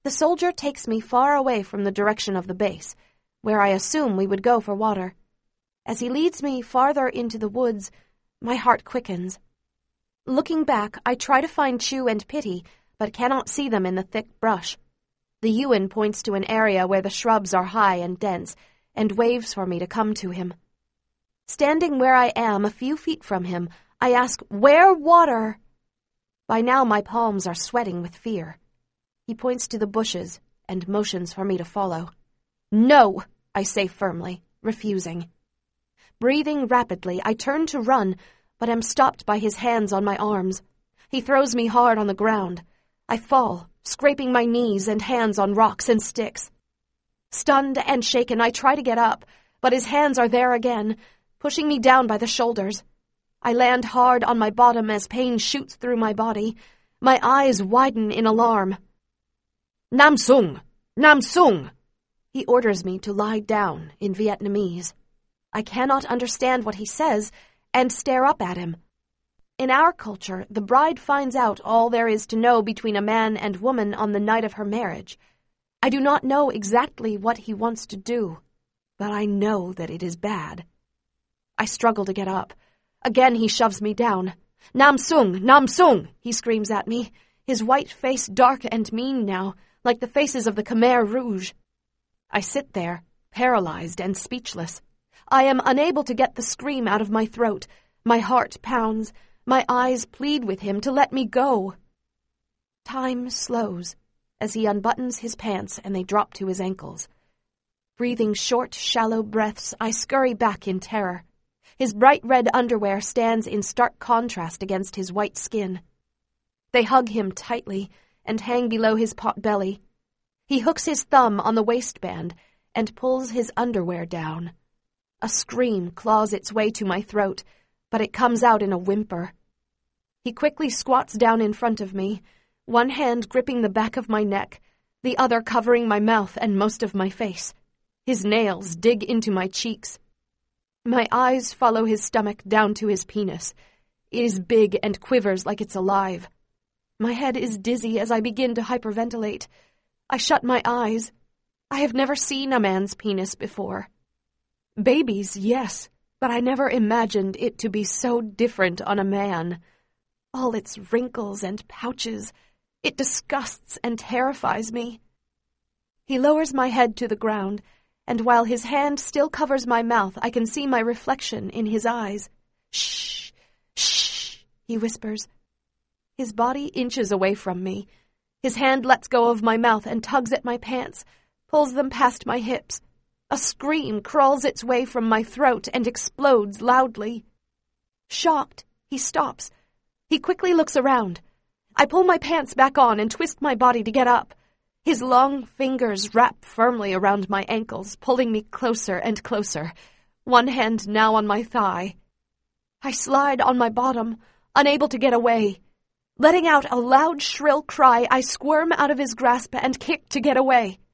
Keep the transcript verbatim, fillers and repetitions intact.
The soldier takes me far away from the direction of the base, where I assume we would go for water. As he leads me farther into the woods, my heart quickens. Looking back, I try to find Chu and Pity, but cannot see them in the thick brush. The Yuan points to an area where the shrubs are high and dense, and waves for me to come to him. Standing where I am, a few feet from him, I ask, "Where water?" By now my palms are sweating with fear. He points to the bushes and motions for me to follow. "No," I say firmly, refusing. Breathing rapidly, I turn to run, but am stopped by his hands on my arms. He throws me hard on the ground. I fall, scraping my knees and hands on rocks and sticks. Stunned and shaken, I try to get up, but his hands are there again, pushing me down by the shoulders. I land hard on my bottom as pain shoots through my body. My eyes widen in alarm. "Nam Sung! Nam Sung!" He orders me to lie down in Vietnamese. I cannot understand what he says and stare up at him. In our culture, the bride finds out all there is to know between a man and woman on the night of her marriage. I do not know exactly what he wants to do, but I know that it is bad. I struggle to get up. Again he shoves me down. "Nam Sung! Nam Sung!" he screams at me, his white face dark and mean now, like the faces of the Khmer Rouge. I sit there, paralyzed and speechless. I am unable to get the scream out of my throat. My heart pounds. My eyes plead with him to let me go. Time slows as he unbuttons his pants and they drop to his ankles. Breathing short, shallow breaths, I scurry back in terror. His bright red underwear stands in stark contrast against his white skin. They hug him tightly and hang below his pot belly. He hooks his thumb on the waistband and pulls his underwear down. A scream claws its way to my throat, but it comes out in a whimper. He quickly squats down in front of me, one hand gripping the back of my neck, the other covering my mouth and most of my face. His nails dig into my cheeks. My eyes follow his stomach down to his penis. It is big and quivers like it's alive. My head is dizzy as I begin to hyperventilate. I shut my eyes. I have never seen a man's penis before. Babies, yes, but I never imagined it to be so different on a man. All its wrinkles and pouches. It disgusts and terrifies me. He lowers my head to the ground, and while his hand still covers my mouth, I can see my reflection in his eyes. "Shh, shh," he whispers. His body inches away from me. His hand lets go of my mouth and tugs at my pants, pulls them past my hips. A scream crawls its way from my throat and explodes loudly. Shocked, he stops. He quickly looks around. I pull my pants back on and twist my body to get up. His long fingers wrap firmly around my ankles, pulling me closer and closer, one hand now on my thigh. I slide on my bottom, unable to get away. Letting out a loud, shrill cry, I squirm out of his grasp and kick to get away.